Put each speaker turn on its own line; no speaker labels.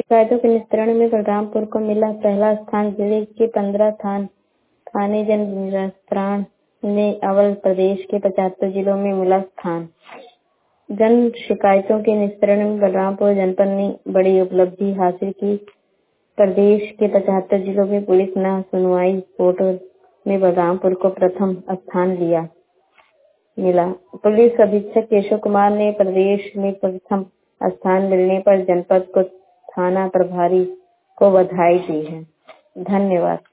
शिकायतों के निस्तारण में बलरामपुर को मिला पहला स्थान। जिले के 15 थाने जन निस्तारण में अव्वल, प्रदेश के 75 जिलों में मिला स्थान। जन शिकायतों के निस्तारण में बलरामपुर जनपद ने बड़ी उपलब्धि हासिल की। प्रदेश के 75 जिलों में पुलिस न सुनवाई कोर्ट में बलरामपुर को प्रथम स्थान मिला। पुलिस अधीक्षक केशव कुमार ने प्रदेश में प्रथम स्थान मिलने पर जनपद को थाना प्रभारी को बधाई दी है। धन्यवाद।